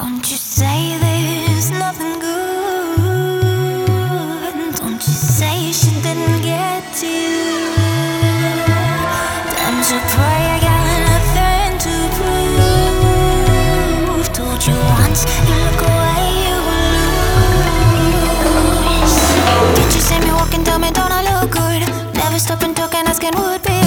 Don't you say there's nothing good. Don't you say she didn't get to you. Time to pray, I got nothing to prove. Told you once, you look away, you will lose. Did you see me walking, tell me don't I look good? Never stopping talking, asking would be